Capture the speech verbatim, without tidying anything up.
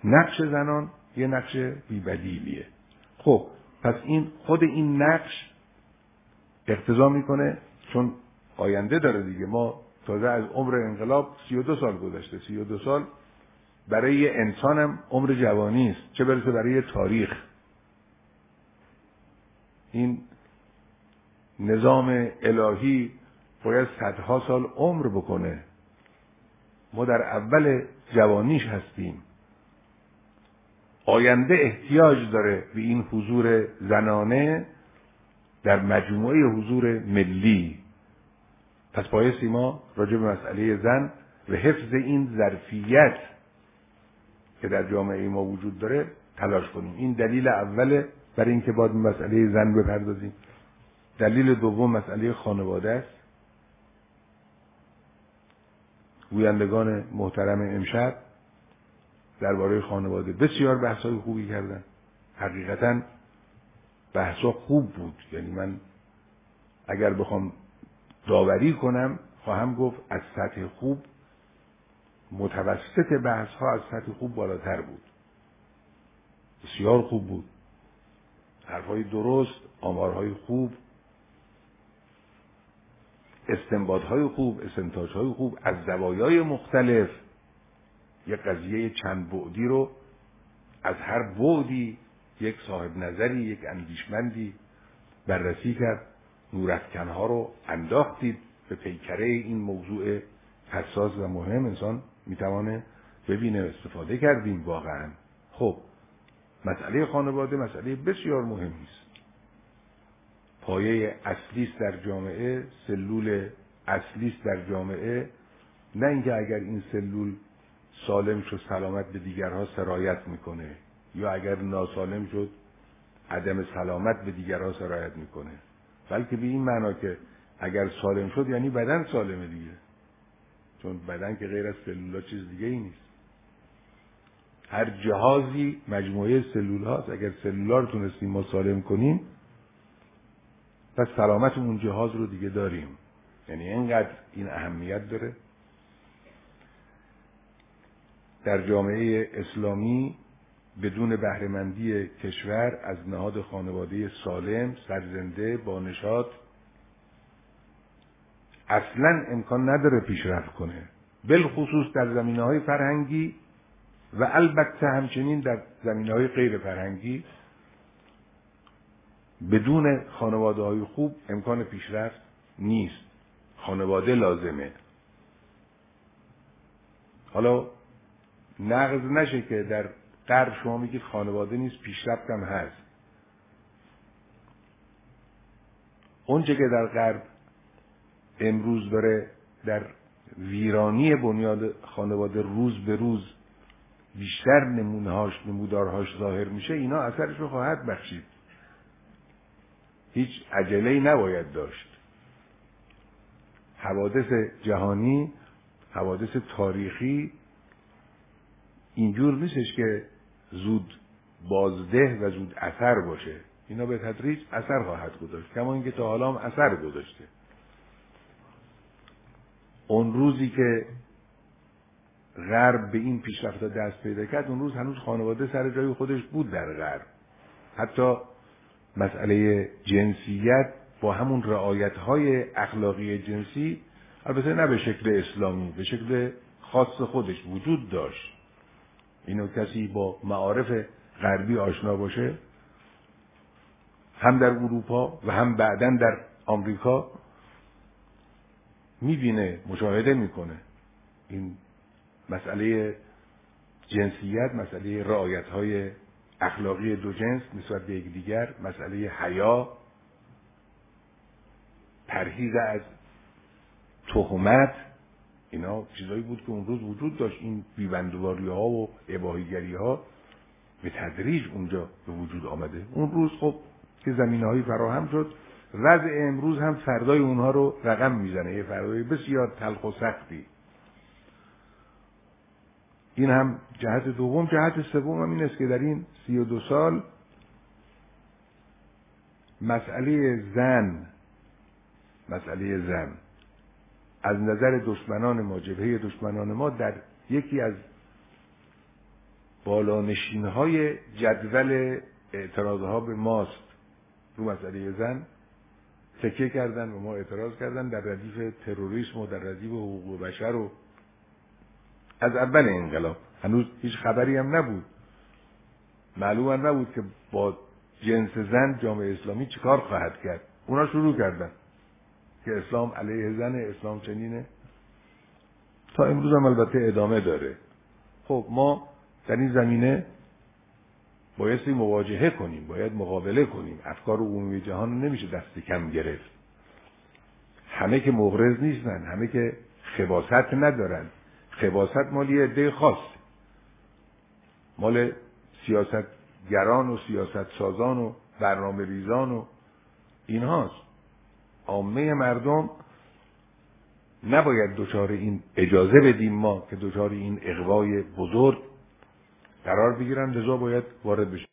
نقش زنان یه نقش بی‌بدیلیه. خب پس این خود این نقش اقتضا میکنه، چون آینده داره دیگه، ما تازه از عمر انقلاب سی و دو سال گذشته، سی و دو سال برای یه انسان هم عمر جوانی است، چه برسه برای تاریخ. این نظام الهی باید صدها سال عمر بکنه، ما در اول جوانیش هستیم. آینده احتیاج داره به این حضور زنانه در مجموعه حضور ملی. پس بایستی ما راجع به مسئله زن و حفظ این ظرفیت که در جامعه ما وجود داره تلاش کنیم. این دلیل اوله برای اینکه باید مسئله زن بپردازیم. دلیل دوم مسئله خانواده است. گویندگان محترم امشب درباره خانواده بسیار بحث‌های خوبی کردن. حقیقتاً بحثا خوب بود. یعنی من اگر بخوام داوری کنم خواهم گفت از سطح خوب متوسط بحث‌ها از سطح خوب بالاتر بود. بسیار خوب بود. حرف‌های درست، آمارهای خوب، استنباط‌های خوب، استنتاج‌های خوب از زوایای مختلف. یک قضیه چند بعدی رو از هر بعدی یک صاحب نظری، یک اندیشمندی بررسی کرد. نورافکن‌ها رو انداختید به پیکره این موضوع حساس و مهم. انسان میتوانه ببینه، استفاده کردیم واقعا. خب مسئله خانواده مسئله بسیار مهمی است. پایه اصلی است در جامعه، سلول اصلی است در جامعه. نه اینکه اگر این سلول سالم شد سلامت به دیگرها سرایت میکنه، یا اگر ناسالم شد عدم سلامت به دیگرها سرایت میکنه، بلکه به این معنا که اگر سالم شد یعنی بدن سالمه دیگه، چون بدن که غیر از سلول‌ها چیز دیگه ای نیست. هر جهازی مجموعه سلول هاست. اگر سلول‌ها رو تونستیم ما سالم کنیم پس سلامت اون جهاز رو دیگه داریم. یعنی اینقدر این اهمیت داره. در جامعه اسلامی بدون بهره‌مندی کشور از نهاد خانواده سالم، سرزنده، با نشاط اصلاً امکان نداره پیشرفت کنه، بالخصوص در زمینه‌های فرهنگی و البته همچنین در زمینه‌های غیر فرهنگی. بدون خانواده‌های خوب امکان پیشرفت نیست. خانواده لازمه. حالا نقض نشه که در غرب شما میگید خانواده نیست، پیشرفت هم هست. اونچه که در غرب امروز داره در ویرانی بنیاد خانواده روز به روز بیشتر نمونه‌هاش، نمودارهاش ظاهر میشه، اینا اثرش رو خواهد بخشید. هیچ عجله‌ای نباید داشت. حوادث جهانی، حوادث تاریخی اینجور نیستش که زود بازده و زود اثر باشه. اینا به تدریج اثر خواهد گذاشت، کما اینکه تا حالا هم اثر گذاشته. اون روزی که غرب به این پیشرفت‌ها دست پیدا کرد، اون روز هنوز خانواده سر جای خودش بود در غرب. حتی مسئله جنسیت با همون رعایت‌های اخلاقی جنسی، البته نه به شکل اسلامی، به شکل خاص خودش وجود داشت. اینو کسی با معارف غربی آشنا باشه، هم در اروپا و هم بعداً در آمریکا، میبینه، مشاهده میکنه. این مسئله جنسیت، مسئله رعایت‌های اخلاقی دو جنس نسبت به یکدیگر، مسئله حیا، پرهیز از تهمت، اینا چیزایی بود که اون روز وجود داشت. این بیبندواری ها و اباحیگری ها به تدریج اونجا به وجود آمده. اون روز خب که زمینه هایی فراهم شد، وضع امروز هم فردای اونها رو رقم میزنه، یه فردای بسیار تلخ و سختی. این هم جهت دوم. جهت سوم هم این است که در این سی و دو سال مسئله زن مسئله زن از نظر دشمنان ما، جبهه دشمنان ما، در یکی از بالانشین‌های جدول اعتراضها به ماست رو مسئله زن تکیه کردن و ما اعتراض کردن در ردیف تروریسم و در ردیف حقوق بشر و از اول انقلاب هنوز هیچ خبری هم نبود، معلوم هم نبود که با جنس زن جامعه اسلامی چیکار خواهد کرد. اونا شروع کردن که اسلام علیه زن، اسلام چنینه، تا امروز هم البته ادامه داره. خب ما در این زمینه بایستی مواجهه کنیم، باید مقابله کنیم. افکار عمومی جهان رو نمیشه دست کم گرفت. همه که مغرض نیستن، همه که خباثت ندارن. خباثت مال یه عده خاص، مال سیاستگران و سیاست سازان و برنامه ریزان و اینهاست. عامه مردم نباید دچار این اجازه بدیم ما که دچار این اغوای بزرگ قرار بگیرن، لذا باید وارد بشیم.